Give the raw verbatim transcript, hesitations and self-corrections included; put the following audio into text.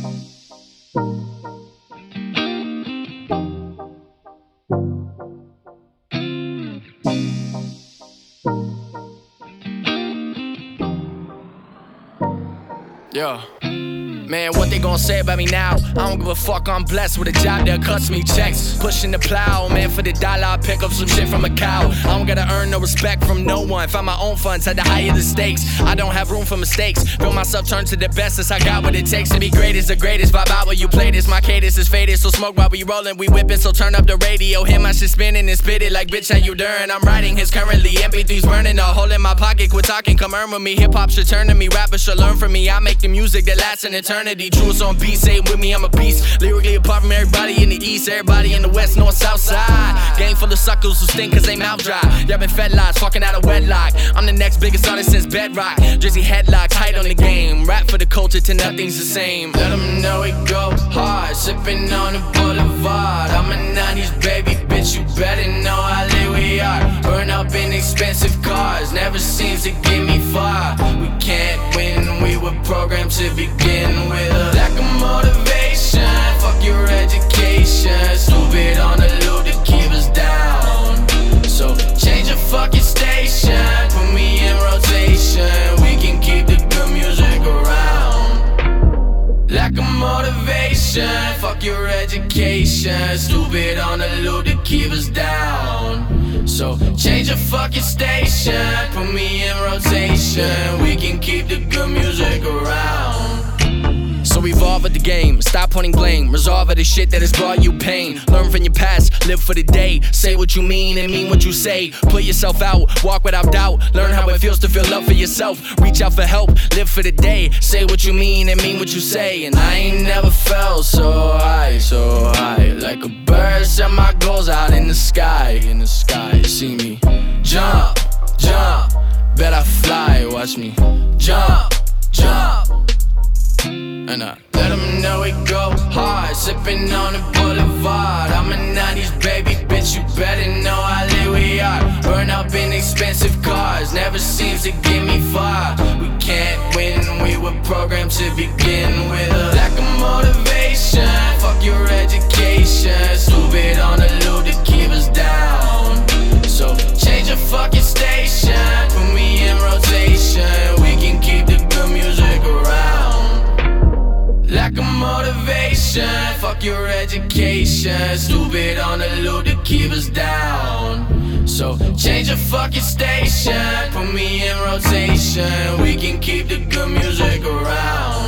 Yeah. Man, what they gon' say about me now? I don't give a fuck, I'm blessed with a job that cuts me checks. Pushing the plow, man, for the dollar I pick up some shit from a cow. I don't gotta earn no respect from no one. Find my own funds, had to higher the stakes. I don't have room for mistakes. Feel myself turn to the bestest. I got what it takes to be great is the greatest. Vibe out while you play this, my cadence is faded. So smoke while we rollin', we whippin', so turn up the radio. Hear my shit spinning and spit it like bitch, how you doing? I'm writing his currently, M P threes burning. A hole in my pocket, quit talking, come earn with me. Hip hop should turn to me, rappers should learn from me. I make the music that lasts an eternity. Truths on beat, say it with me, I'm a beast. Lyrically apart from everybody in the east, everybody in the west, north, south side. Game full of suckers who stink cause they mouth dry. Y'all been fed lies, fucking out of wedlock. I'm the next biggest artist since Bedrock. Jersey headlock, tight on the game. Rap for the culture till nothing's the same. Let them know it go hard, sipping on the boulevard. I'm a nineties baby, bitch, you better know how lit we are. Burn up in expensive cars, never seems to get me far. We can't win, we were programmed to begin with. A lack of motivation, fuck your education. Stupid on the loop to keep us down. So change your fucking station, put me in rotation. We can keep the good music around. Lack of motivation, fuck your education. Stupid on the loop to keep us down. So change your fucking station, put me in rotation. We can keep the good music around. So evolve at the game, stop pointing blame. Resolve at the shit that has brought you pain. Learn from your past, live for the day. Say what you mean and mean what you say. Put yourself out, walk without doubt. Learn how it feels to feel love for yourself. Reach out for help, live for the day. Say what you mean and mean what you say. And I ain't never felt so high, so high. Like a bird, set my goals out in the sky. In the sky, see me jump, jump. Bet I fly, watch me jump, jump. And I let them know it go hard, sipping on the boulevard. I'm a nineties baby, bitch, you better know how lit we are. Burn up in expensive cars, never seems to get me far. We can't win, we were programmed to begin with. A lack of motivation, fuck your education. Stupid on the loop to keep us down. So change your fucking station, put me in rotation. We can keep the good music around. Lack of motivation, fuck your education. Stupid on the loop to keep us down. So change your fucking station, put me in rotation. We can keep the good music around.